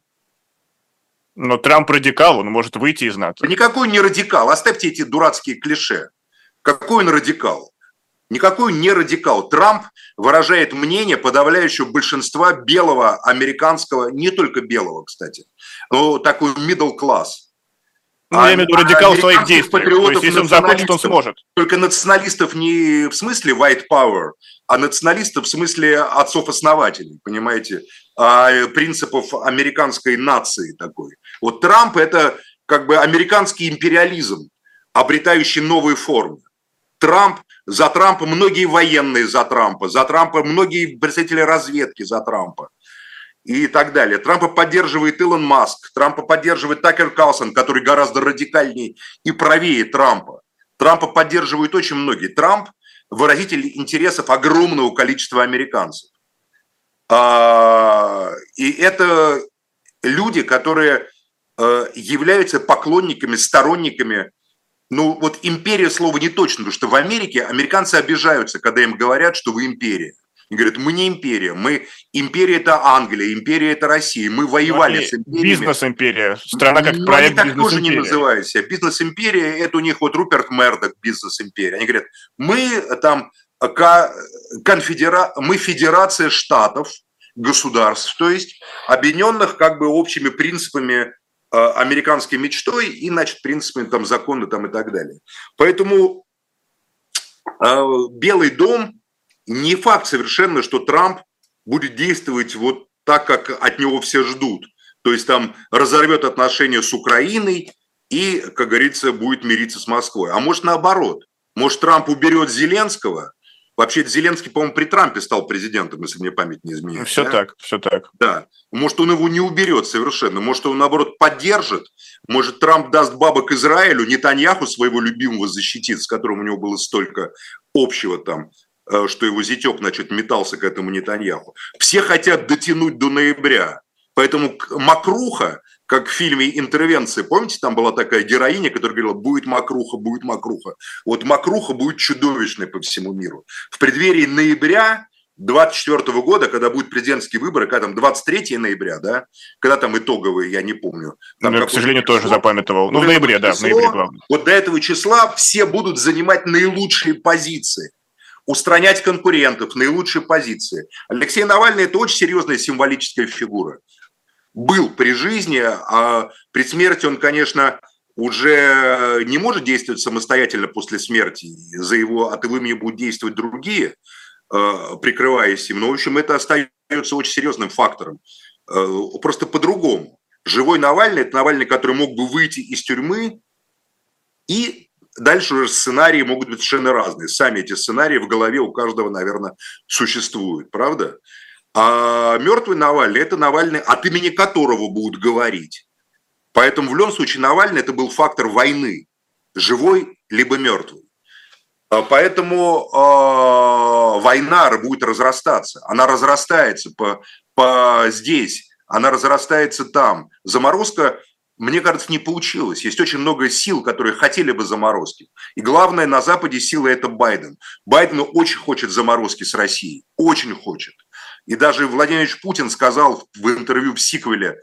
Но Трамп радикал, он может выйти из НАТО. Никакой не радикал. Оставьте эти дурацкие клише. Какой он радикал? Никакой не радикал. Трамп выражает мнение подавляющего большинства белого, американского, не только белого, кстати, но такой middle class. Ну, я имею в виду радикал в своих действиях. То есть, если он захочет, он сможет. Только националистов не в смысле white power, а националистов в смысле отцов-основателей, понимаете, принципов американской нации такой. Вот Трамп – это как бы американский империализм, обретающий новые формы. За Трампа многие военные за Трампа многие представители разведки за Трампа и так далее. Трампа поддерживает Илон Маск, Трампа поддерживает Такер Карлсон, который гораздо радикальнее и правее Трампа. Трампа поддерживают очень многие. Трамп – выразитель интересов огромного количества американцев. И это люди, которые являются поклонниками, сторонниками. Ну, вот империя слово не точно, потому что в Америке американцы обижаются, когда им говорят, что вы империя. Они говорят, мы не империя, империя – это Англия, империя – это Россия, мы воевали с империями. Бизнес-империя, страна как проект бизнес-империя. Они так тоже не называют себя. Бизнес-империя – это у них вот Руперт Мердок, бизнес-империя. Они говорят, мы там мы федерация штатов, государств, то есть объединенных как бы общими принципами американской мечтой и, значит, принципами там, закона там, и так далее. Поэтому Белый дом не факт совершенно, что Трамп будет действовать вот так, как от него все ждут. То есть там разорвет отношения с Украиной и, как говорится, будет мириться с Москвой. А может наоборот. Может Трамп уберет Зеленского. Вообще Зеленский, по-моему, при Трампе стал президентом, если мне память не изменяет. Все да? так, все так. Да. Может, он его не уберет совершенно. Может, он, наоборот, поддержит. Может, Трамп даст бабок Израилю, Нетаньяху своего любимого защитит, с которым у него было столько общего там, что его зятек, значит, метался к этому Нетаньяху. Все хотят дотянуть до ноября. Поэтому макруха, как в фильме «Интервенция», помните, там была такая героиня, которая говорила, будет макруха, будет макруха. Вот макруха будет чудовищной по всему миру. В преддверии ноября 2024 года, когда будут президентские выборы, когда там 23 ноября, да, когда там итоговые, я не помню. Там я, к сожалению, тоже запамятовал. Ну, в ноябре, да, в ноябре главное. Вот до этого числа все будут занимать наилучшие позиции, устранять конкурентов, наилучшие позиции. Алексей Навальный – это очень серьезная символическая фигура. Был при жизни, а при смерти он, конечно, уже не может действовать самостоятельно после смерти. От его имени будут действовать другие, прикрываясь им. Но, в общем, это остается очень серьезным фактором. Просто по-другому. Живой Навальный – это Навальный, который мог бы выйти из тюрьмы, и дальше уже сценарии могут быть совершенно разные. Сами эти сценарии в голове у каждого, наверное, существуют, правда? А мертвый Навальный – это Навальный, от имени которого будут говорить. Поэтому в любом случае Навальный – это был фактор войны. Живой либо мертвый. Поэтому война будет разрастаться. Она разрастается здесь, она разрастается там. Заморозка, мне кажется, не получилась. Есть очень много сил, которые хотели бы заморозки. И главное, на Западе сила – это Байден. Байден очень хочет заморозки с Россией. Очень хочет. И даже Владимир Ильич Путин сказал в интервью в сиквеле,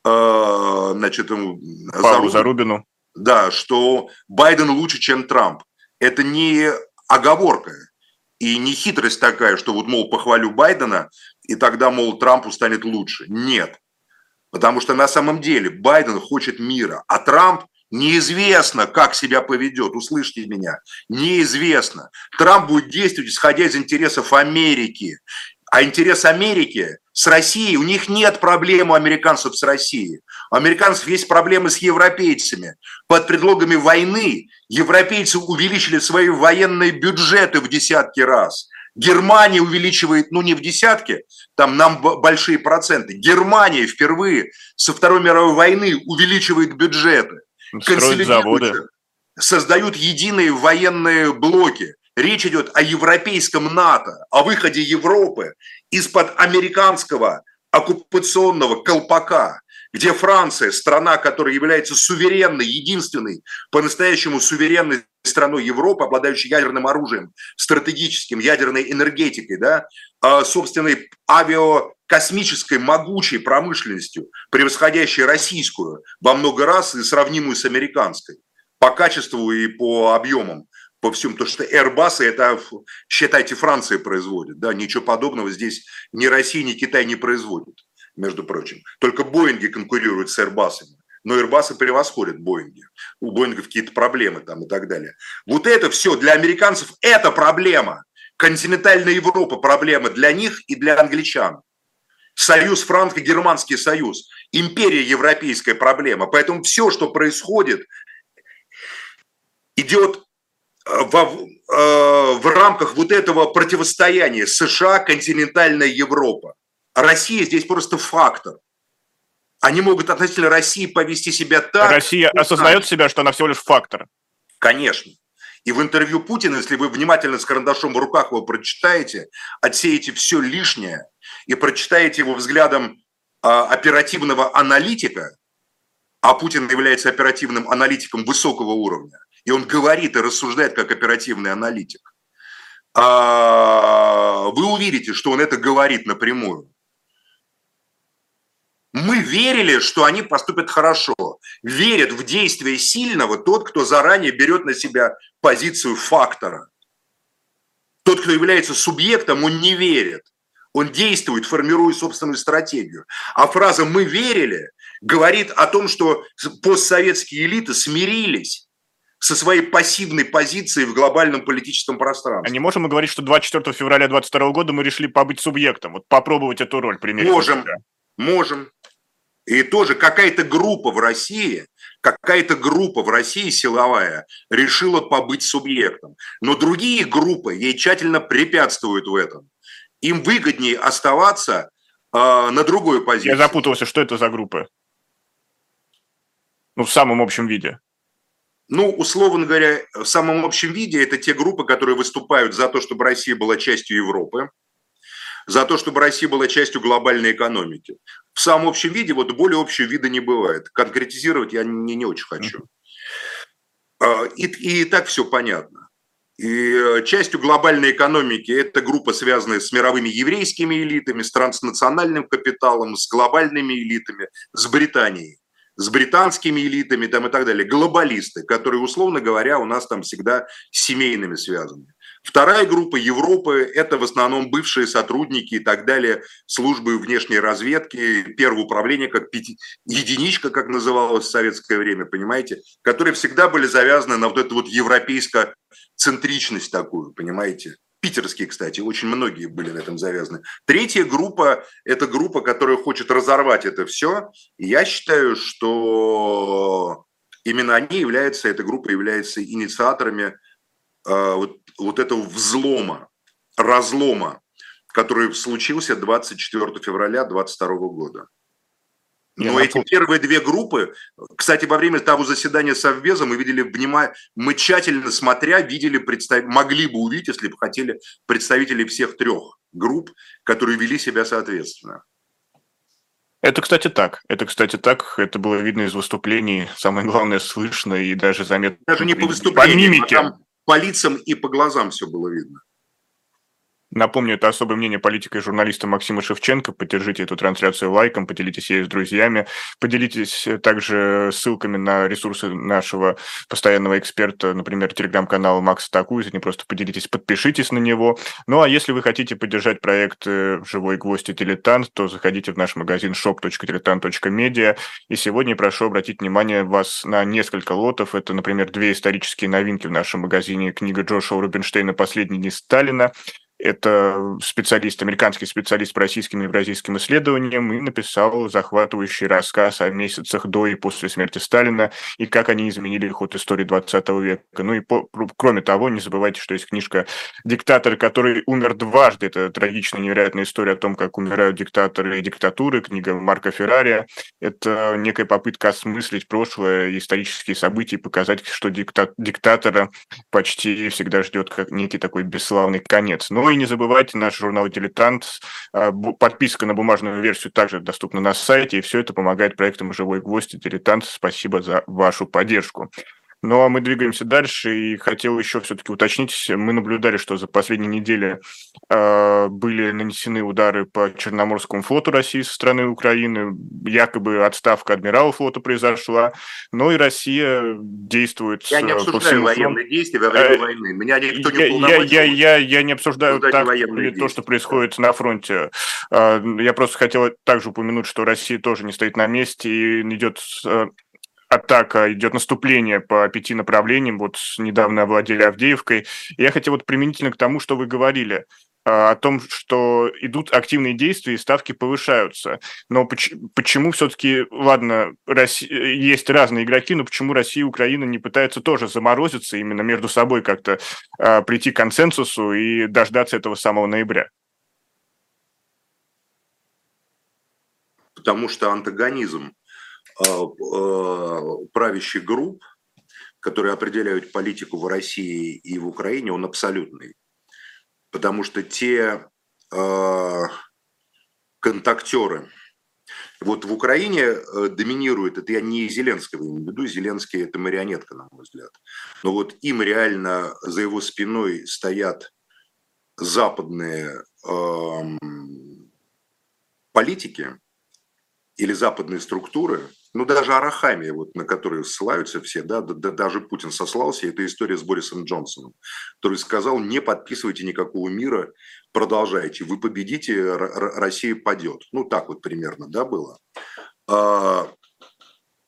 значит, Павлу Зарубину, да, что Байден лучше, чем Трамп. Это не оговорка и не хитрость такая, что вот, мол, похвалю Байдена, и тогда, мол, Трампу станет лучше. Нет. Потому что на самом деле Байден хочет мира, а Трамп неизвестно, как себя поведет. Услышьте меня. Неизвестно. Трамп будет действовать, исходя из интересов Америки. А интерес Америки с Россией, у них нет проблем у американцев с Россией. У американцев есть проблемы с европейцами. Под предлогами войны европейцы увеличили свои военные бюджеты в десятки раз. Германия увеличивает, ну не в десятки, там нам большие проценты. Германия впервые со Второй мировой войны увеличивает бюджеты. Строят заводы. Создают единые военные блоки. Речь идет о европейском НАТО, о выходе Европы из-под американского оккупационного колпака, где Франция, страна, которая является суверенной, единственной, по-настоящему суверенной страной Европы, обладающей ядерным оружием, стратегическим, ядерной энергетикой, да, собственной авиакосмической могучей промышленностью, превосходящей российскую во много раз и сравнимую с американской по качеству и по объемам. По всему, потому что Airbus это, считайте, Франция производит, да, ничего подобного здесь ни Россия, ни Китай не производят, между прочим. Только Боинги конкурируют с Airbus, но Airbus превосходят Боинги. У Боингов какие-то проблемы там и так далее. Вот это все для американцев это проблема. Континентальная Европа проблема для них и для англичан. Союз франко-германский союз, империя европейская проблема. Поэтому все, что происходит, идет в рамках вот этого противостояния США, континентальная Европа. А Россия здесь просто фактор. Они могут относительно России повести себя так. Россия осознает себя, что она всего лишь фактор. Конечно. И в интервью Путина, если вы внимательно с карандашом в руках его прочитаете, отсеете все лишнее и прочитаете его взглядом оперативного аналитика, а Путин является оперативным аналитиком высокого уровня, и он говорит и рассуждает как оперативный аналитик, вы увидите, что он это говорит напрямую. Мы верили, что они поступят хорошо. Верит в действие сильного тот, кто заранее берет на себя позицию фактора. Тот, кто является субъектом, он не верит. Он действует, формируя собственную стратегию. А фраза «мы верили» говорит о том, что постсоветские элиты смирились со своей пассивной позицией в глобальном политическом А пространстве. не можем мы говорить, что 24 февраля 2022 года мы решили побыть субъектом, вот попробовать эту роль примерить? Можем. И тоже какая-то группа в России силовая решила побыть субъектом. Но другие группы ей тщательно препятствуют в этом. Им выгоднее оставаться на другой позиции. Я запутался, что это за группы? В самом общем виде. Условно говоря, в самом общем виде это те группы, которые выступают за то, чтобы Россия была частью Европы, за то, чтобы Россия была частью глобальной экономики. В самом общем виде, более общего вида не бывает. Конкретизировать я не очень хочу. И так все понятно. И частью глобальной экономики это группа, связанная с мировыми еврейскими элитами, с транснациональным капиталом, с глобальными элитами, с Британией, с британскими элитами и так далее. Глобалисты, которые, условно говоря, у нас там всегда с семейными связаны. Вторая группа Европы – это в основном бывшие сотрудники и так далее службы внешней разведки, первое управление, как единичка, как называлось в советское время, понимаете, которые всегда были завязаны на эту европейско-центричность такую, понимаете. Питерские, кстати, очень многие были на этом завязаны. Третья группа – это группа, которая хочет разорвать это все. И я считаю, что именно эта группа является инициаторами этого взлома, разлома, который случился 24 февраля 2022 года. Но эти первые две группы, кстати, во время того заседания Совбеза мы тщательно смотря, могли бы увидеть, если бы хотели, представителей всех трех групп, которые вели себя соответственно. Это, кстати, так. Это было видно из выступлений. Самое главное, слышно и даже заметно. Даже не по выступлениям, а там по лицам и по глазам все было видно. Напомню, это особое мнение политика и журналиста Максима Шевченко. Поддержите эту трансляцию лайком, поделитесь ею с друзьями. Поделитесь также ссылками на ресурсы нашего постоянного эксперта, например, телеграм-канала Макс Атакует. Не просто поделитесь, подпишитесь на него. А если вы хотите поддержать проект «Живой гвоздь» и «Дилетант», то заходите в наш магазин shop.diletant.media. И сегодня прошу обратить внимание вас на несколько лотов. Это, например, 2 исторические новинки в нашем магазине. Книга Джошуа Рубинштейна «Последние дни Сталина». Это американский специалист по российским и евразийским исследованиям, и написал захватывающий рассказ о месяцах до и после смерти Сталина и как они изменили ход истории 20 века. Кроме того, не забывайте, что есть книжка «Диктатор, который умер дважды». Это трагичная, невероятная история о том, как умирают диктаторы и диктатуры. Книга Марко Феррари. Это некая попытка осмыслить прошлое, исторические события и показать, что диктатора почти всегда ждет как некий такой бесславный конец. И не забывайте, наш журнал «Дилетант», подписка на бумажную версию также доступна на сайте, и все это помогает проектам «Живой гвоздь» и «Дилетант». Спасибо за вашу поддержку. А мы двигаемся дальше, и хотел еще все-таки уточнить, мы наблюдали, что за последние недели были нанесены удары по Черноморскому флоту России со стороны Украины, якобы отставка адмирала флота произошла, но и Россия действует по всему фронту. Я не обсуждаю военные действия во время войны, меня никто не полномочил. Я не обсуждаю то, что происходит на фронте. Я просто хотел также упомянуть, что Россия тоже не стоит на месте и идет атака, идет наступление по 5 направлениям. Недавно овладели Авдеевкой. Я хотел применительно к тому, что вы говорили, о том, что идут активные действия и ставки повышаются. Но почему все-таки, ладно, есть разные игроки, но почему Россия и Украина не пытаются тоже заморозиться, именно между собой как-то прийти к консенсусу и дождаться этого самого ноября? Потому что антагонизм правящих групп, которые определяют политику в России и в Украине, он абсолютный. Потому что те контактеры, в Украине доминирует, это я не Зеленского имею в виду, Зеленский это марионетка, на мой взгляд, но им реально за его спиной стоят западные политики или западные структуры, даже Арахамия, на которую ссылаются все, даже Путин сослался, это история с Борисом Джонсоном, который сказал: не подписывайте никакого мира, продолжайте, вы победите, Россия падет. Так примерно, было.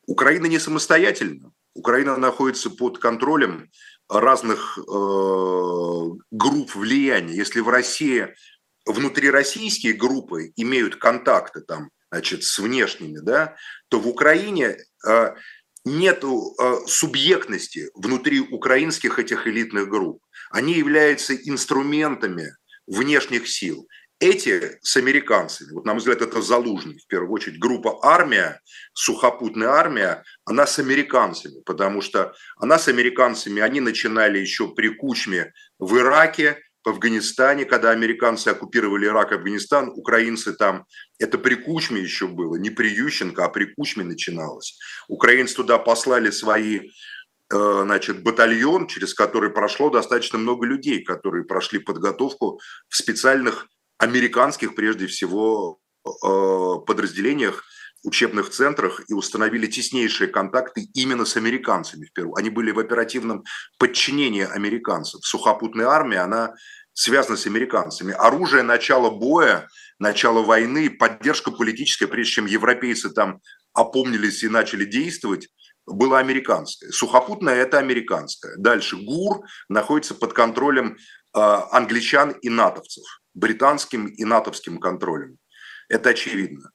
Украина не самостоятельна. Украина находится под контролем разных групп влияния. Если в России внутрироссийские группы имеют контакты там, значит, с внешними, да, то в Украине нет субъектности внутри украинских этих элитных групп. Они являются инструментами внешних сил. Эти с американцами, вот на мой взгляд, это Залужный, в первую очередь, группа армия, сухопутная армия, она с американцами, потому что она с американцами, они начинали еще при Кучме в Ираке, в Афганистане, когда американцы оккупировали Ирак и Афганистан, украинцы там, это при Кучме еще было, не при Ющенко, а при Кучме начиналось. Украинцы туда послали свои, значит, батальон, через который прошло достаточно много людей, которые прошли подготовку в специальных американских, прежде всего, подразделениях, учебных центрах и установили теснейшие контакты именно с американцами в Перу. Они были в оперативном подчинении американцев. Сухопутная армия, она связана с американцами. Оружие, начало боя, начало войны, поддержка политическая, прежде чем европейцы там опомнились и начали действовать, была американская. Сухопутная – это американская. Дальше ГУР находится под контролем англичан и натовцев, британским и натовским контролем. Это очевидно.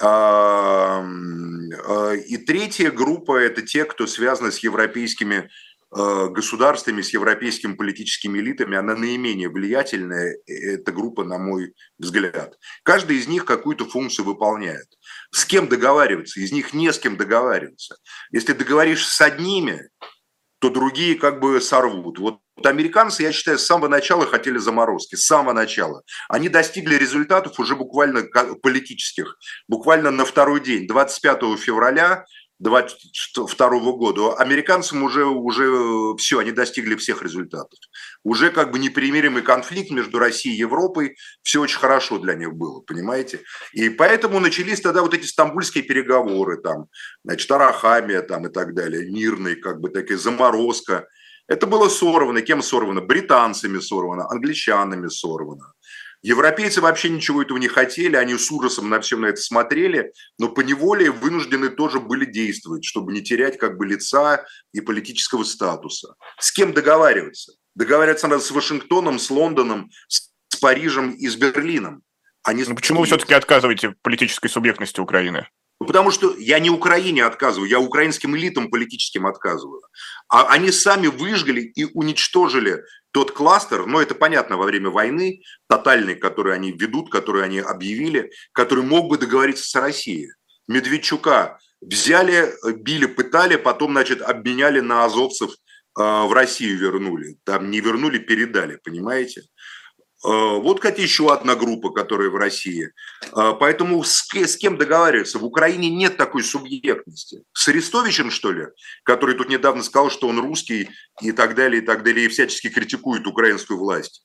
И третья группа – это те, кто связан с европейскими государствами, с европейскими политическими элитами. Она наименее влиятельная, эта группа, на мой взгляд. Каждый из них какую-то функцию выполняет. С кем договариваться? Из них не с кем договариваться. Если договоришься с одними, то другие как бы сорвут. Вот американцы, я считаю, с самого начала хотели заморозки, с самого начала. Они достигли результатов уже буквально политических, буквально на второй день, 25 февраля 2022 года. Американцам уже все, они достигли всех результатов. Уже как бы непримиримый конфликт между Россией и Европой, все очень хорошо для них было, понимаете? И поэтому начались тогда вот эти стамбульские переговоры, там, значит, Арахамия там, и так далее, мирные, как бы такая заморозка. Это было сорвано. Кем сорвано? Британцами сорвано, англичанами сорвано. Европейцы вообще ничего этого не хотели, они с ужасом на все на это смотрели, но поневоле вынуждены тоже были действовать, чтобы не терять как бы лица и политического статуса. С кем договариваться? Договариваться надо с Вашингтоном, с Лондоном, с Парижем и с Берлином. Но почему вы все-таки отказываете в политической субъектности Украины? Потому что я не Украине отказываю, я украинским элитам политическим отказываю. А они сами выжгли и уничтожили тот кластер, но это понятно, во время войны, тотальный, который они ведут, который они объявили, который мог бы договориться с Россией. Медведчука взяли, били, пытали, потом, значит, обменяли на азовцев, в Россию вернули. Там не вернули, передали, понимаете? Вот, кстати, еще одна группа, которая в России. Поэтому с кем договариваться? В Украине нет такой субъектности. С Арестовичем, что ли, который тут недавно сказал, что он русский и так далее, и всячески критикует украинскую власть.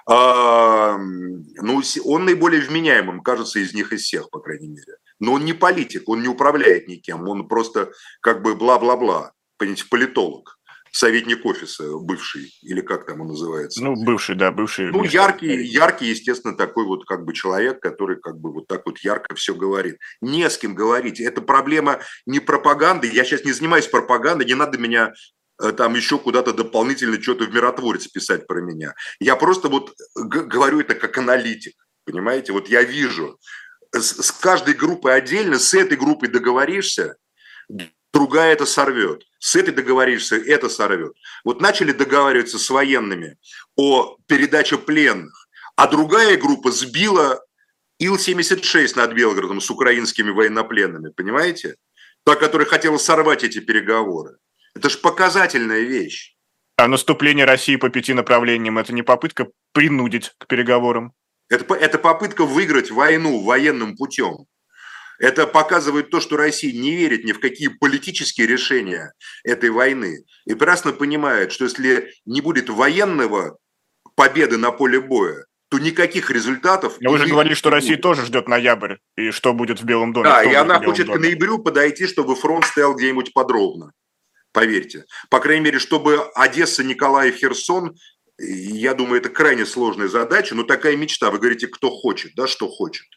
Ну, он наиболее вменяемым, кажется, из них из всех, по крайней мере. Но он не политик, он не управляет никем, он просто как бы бла-бла-бла, понимаете, политолог. Советник офиса бывший, или как там он называется? Ну, бывший, да, бывший. Ну, яркий, естественно, такой вот как бы человек, который как бы вот так вот ярко все говорит. Не с кем говорить. Это проблема не пропаганды. Я сейчас не занимаюсь пропагандой, не надо меня там еще куда-то дополнительно что-то в миротворец писать про меня. Я просто вот говорю это как аналитик, понимаете? Вот я вижу, с каждой группой отдельно, с этой группой договоришься, другая это сорвет. С этой договоришься, это сорвет. Вот начали договариваться с военными о передаче пленных, а другая группа сбила Ил-76 над Белгородом с украинскими военнопленными, понимаете? Та, которая хотела сорвать эти переговоры. Это же показательная вещь. А наступление России по 5 направлениям – это не попытка принудить к переговорам? Это попытка выиграть войну военным путем. Это показывает то, что Россия не верит ни в какие политические решения этой войны. И прекрасно понимает, что если не будет военного победы на поле боя, то никаких результатов... Но вы же говорили, что Россия тоже ждет ноябрь, и что будет в Белом доме. Да, и она хочет к ноябрю подойти, чтобы фронт стоял где-нибудь подробно. Поверьте. По крайней мере, чтобы Одесса, Николаев, Херсон, я думаю, это крайне сложная задача, но такая мечта. Вы говорите, кто хочет, да, что хочет.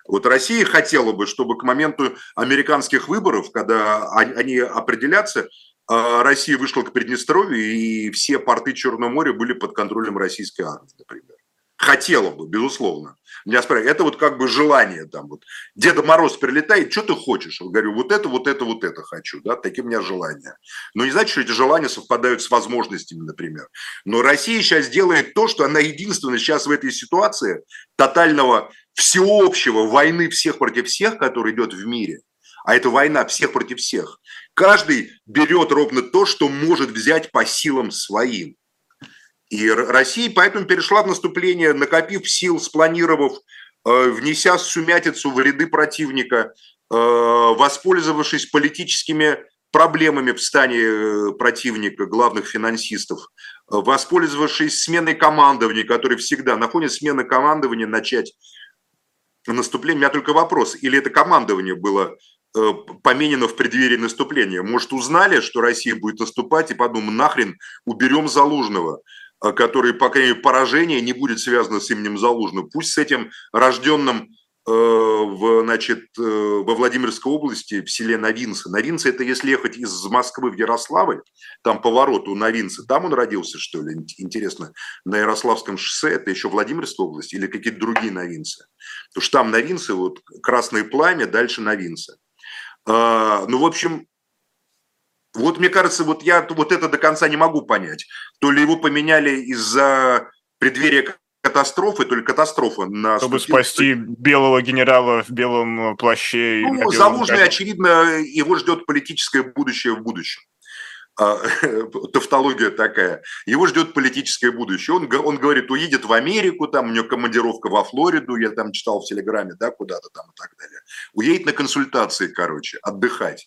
Вот Россия хотела бы, чтобы к моменту американских выборов, когда они определятся, Россия вышла к Приднестровью, и все порты Черного моря были под контролем российской армии, например. Хотела бы, безусловно. Меня спрашивают, это вот как бы желание там вот. Деда Мороз прилетает, что ты хочешь? Я говорю, вот это, вот это, вот это хочу, да, такие у меня желания. Но не значит, что эти желания совпадают с возможностями, например. Но Россия сейчас делает то, что она единственная сейчас в этой ситуации тотального всеобщего войны всех против всех, которая идет в мире, а это война всех против всех, каждый берет ровно то, что может взять по силам своим. И Россия поэтому перешла в наступление, накопив сил, спланировав, внеся сумятицу в ряды противника, воспользовавшись политическими проблемами в стане противника, главных финансистов, воспользовавшись сменой командования, который всегда на фоне смены командования начать наступление. У меня только вопрос, или это командование было поменено в преддверии наступления? Может, узнали, что Россия будет наступать, и подумали, нахрен уберем Залужного, который, по крайней мере, поражение не будет связано с именем Залужного. Пусть с этим рожденным во Владимирской области, в селе Новинцы. Новинцы – это если ехать из Москвы в Ярославль, там поворот у Новинцы, там он родился, что ли? Интересно, на Ярославском шоссе это еще Владимирская область или какие-то другие Новинцы? Потому что там Новинцы, вот Красное Пламя, дальше Новинцы. Ну, в общем, вот мне кажется, вот я вот это до конца не могу понять. То ли его поменяли из-за преддверия катастрофы, то ли катастрофа наступила. Чтобы спасти белого генерала в белом плаще. Ну, Залужный, очевидно, его ждет политическое будущее в будущем. Тавтология такая. Его ждет политическое будущее. Он говорит, уедет в Америку, там у него командировка во Флориду, я там читал в Телеграме, да, куда-то там и так далее. Уедет на консультации, короче, отдыхать.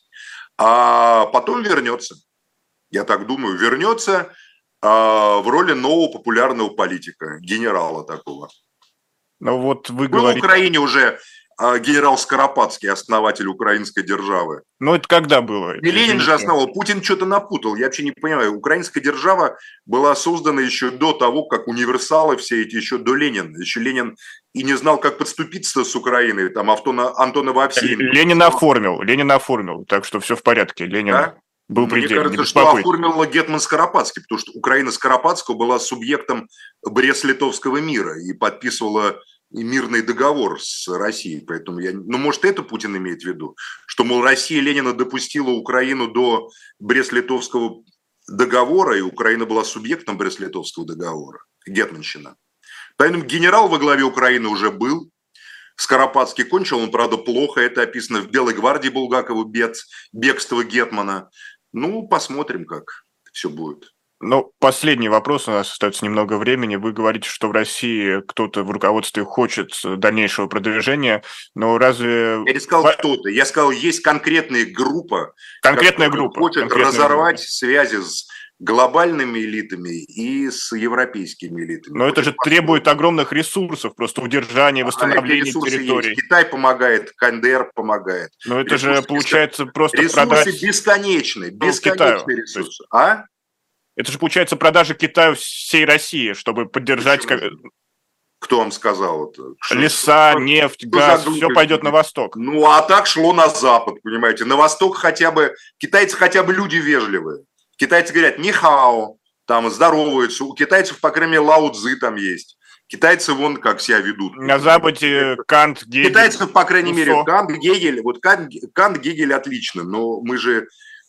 А потом вернется. Я так думаю, вернется в роли нового популярного политика, генерала такого. Ну вот вы был говорите... в Украине уже генерал Скоропадский, основатель украинской державы. Ну это когда было? Не Ленин же основал, Путин что-то напутал, я вообще не понимаю. Украинская держава была создана еще до того, как универсалы все эти, еще до Ленина. Еще Ленин и не знал, как подступиться с Украиной, там Антонова Овсеенко. Ленин оформил, так что все в порядке. Ленин... Да? Был предельно. Мне кажется, что оформил гетман Скоропадский, потому что Украина Скоропадского была субъектом Брест-Литовского мира и подписывала мирный договор с Россией. Поэтому ну, может, это Путин имеет в виду, что, мол, Россия Ленина допустила Украину до Брест-Литовского договора, и Украина была субъектом Брест-Литовского договора, гетманщина. Поэтому генерал во главе Украины уже был. Скоропадский кончил, он, правда, плохо. Это описано в «Белой гвардии» Булгакова, бегство гетмана. Ну, посмотрим, как все будет. Ну, последний вопрос, у нас остается немного времени. Вы говорите, что в России кто-то в руководстве хочет дальнейшего продвижения, но разве... Я не сказал кто-то, я сказал, есть конкретная группа, которая хочет разорвать связи с глобальными элитами и с европейскими элитами. Но это же требует огромных ресурсов, просто удержания, восстановления территорий. Есть. Китай помогает, КНДР помогает. Но это же получается просто ресурсы бесконечные ресурсы. А? Это же получается продажа Китаю всей России, чтобы поддержать... Кто вам сказал это? Леса, нефть, газ, все пойдет на восток. Ну, а так шло на запад, понимаете. На восток хотя бы... Китайцы хотя бы люди вежливые. Китайцы говорят «нихао», там здороваются. У китайцев, по крайней мере, Лао Цзы там есть. Китайцы вон как себя ведут. На Западе Кант, Гегель. Китайцев, по крайней мере, Кант, Гегель. Вот Кант, Гегель отлично, но мы же...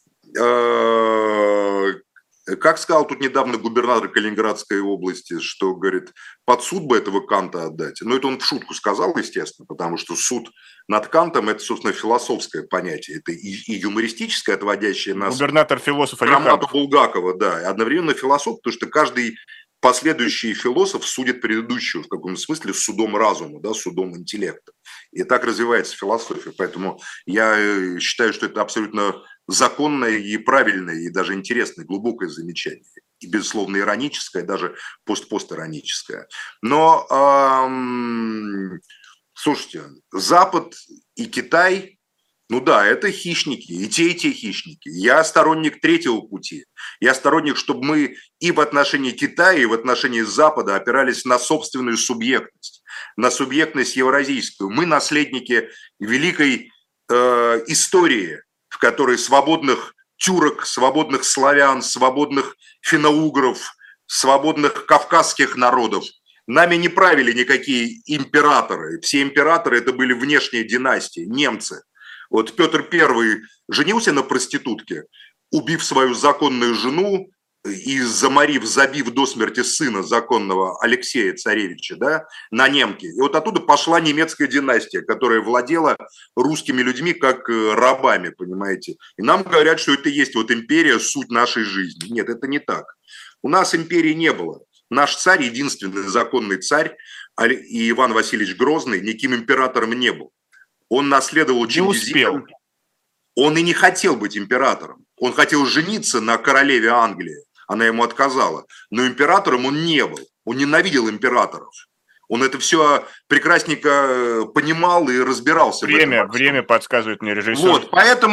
Как сказал тут недавно губернатор Калининградской области, что, говорит, под суд бы этого Канта отдать. Ну, это он в шутку сказал, естественно, потому что суд над Кантом – это, собственно, философское понятие. Это и юмористическое, отводящее нас... Губернатор-философ Роману Булгакова, да. И одновременно философ, потому что каждый последующий философ судит предыдущего в каком-то смысле судом разума, да, судом интеллекта. И так развивается философия. Поэтому я считаю, что это абсолютно законное и правильное, и даже интересное, глубокое замечание. И, безусловно, ироническое, даже постироническое. Но, слушайте, Запад и Китай Ну да, это хищники, и те хищники. Я сторонник третьего пути. Я сторонник, чтобы мы и в отношении Китая, и в отношении Запада опирались на собственную субъектность, на субъектность евразийскую. Мы наследники великой истории, в которой свободных тюрок, свободных славян, свободных финно-угров, свободных кавказских народов нами не правили никакие императоры. Все императоры это были внешние династии, немцы. Вот Петр I женился на проститутке, убив свою законную жену и забив до смерти сына законного Алексея Царевича, да, на немке. И вот оттуда пошла немецкая династия, которая владела русскими людьми как рабами, понимаете. И нам говорят, что это и есть вот империя, суть нашей жизни. Нет, это не так. У нас империи не было. Наш царь, единственный законный царь, и Иван Васильевич Грозный, никаким императором не был. Он наследовал Чингизида. Он и не хотел быть императором. Он хотел жениться на королеве Англии. Она ему отказала. Но императором он не был. Он ненавидел императоров. Он это все прекрасненько понимал и разбирался. Время подсказывает мне режиссер. Вот,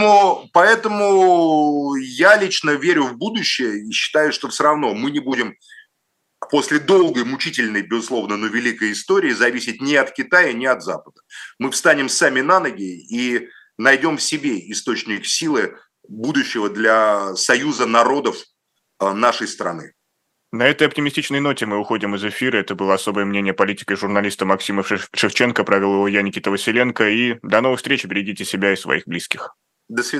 поэтому я лично верю в будущее и считаю, что все равно мы не будем после долгой, мучительной, безусловно, но великой истории зависеть ни от Китая, ни от Запада. Мы встанем сами на ноги и найдем в себе источник силы будущего для союза народов нашей страны. На этой оптимистичной ноте мы уходим из эфира. Это было особое мнение политика и журналиста Максима Шевченко. Провел его я, Никита Василенко. И до новых встреч. Берегите себя и своих близких. До свидания.